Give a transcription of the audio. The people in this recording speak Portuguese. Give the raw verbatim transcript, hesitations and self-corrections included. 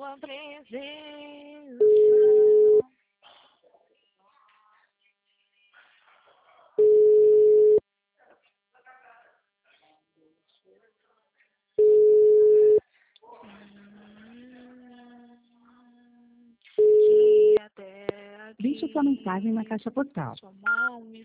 tua presença. Hum, que até aqui Deixe sua mensagem na caixa postal. sua mão me